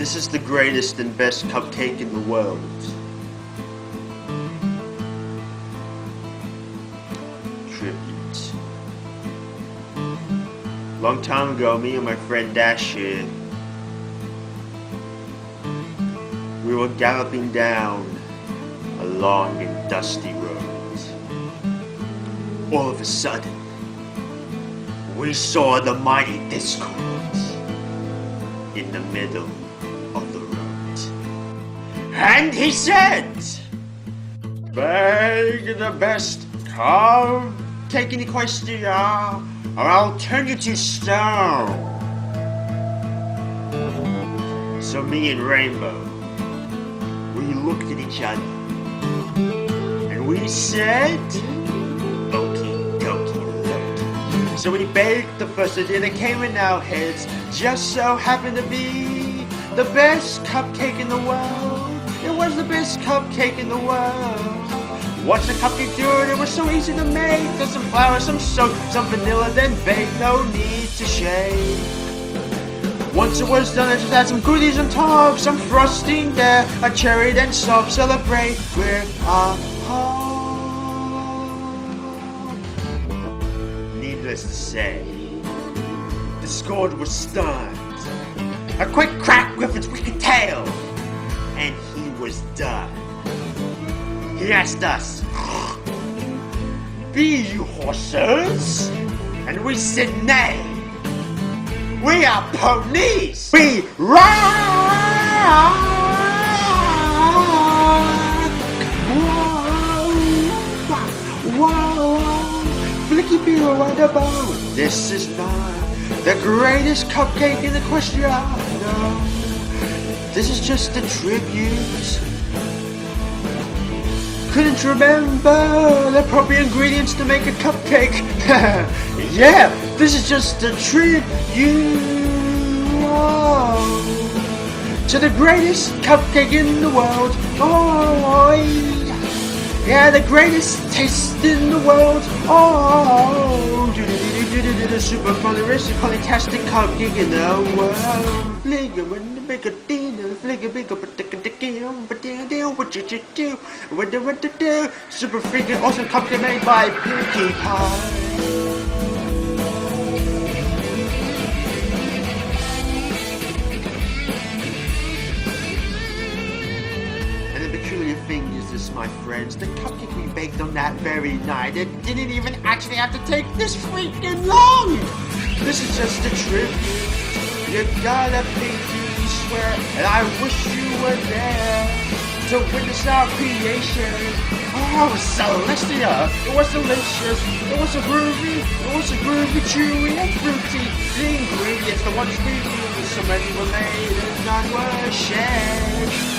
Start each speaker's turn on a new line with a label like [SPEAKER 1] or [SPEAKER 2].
[SPEAKER 1] This is the greatest and best cupcake in the world. Tribute. Long time ago, me and my friend Dasher, we were galloping down a long and dusty road. All of a sudden, we saw the mighty Discord in the middle of the road. And he said, "Beg the best cupcake in Equestria, or I'll turn you to stone." So me and Rainbow, we looked at each other, and we said, "Okie dokie loki." So we baked the first idea that came in our heads, just so happened to be the best cupcake in the world. It was the best cupcake in the world. Watch the cupcake do it, it was so easy to make. There's some flour, some soap, some vanilla, then bake, no need to shake. Once it was done, I just add some goodies on top, some frosting there, a cherry, then soft. Celebrate with a hug. Needless to say, Discord was stunned. A quick crack with its wicked tail, and he was done. He asked us, "Be you horses?" And we said, "Nay. We are ponies. We rock!" Whoa, Flicky Beer, what about? This is not the greatest cupcake in the question. No. This is just a tribute. Couldn't remember the proper ingredients to make a cupcake. Yeah, this is just a tribute to the greatest cupcake in the world. Oh, yeah, the greatest taste in the world. Oh, super funny, fantastic cupcake in the world. Make a dinner, flick a big up, what you do? Super freaking awesome cupcake made by Pinkie Pie. And the peculiar thing is this, my friends, the cupcake we baked on that very night, it didn't even actually have to take this freaking long. This is just a tribute. You gotta pinky swear, and I wish you were there to witness our creation. Oh, Celestia! It was delicious. It was a groovy, chewy, and fruity. The ingredients, the ones we used, so many were made and none were shared.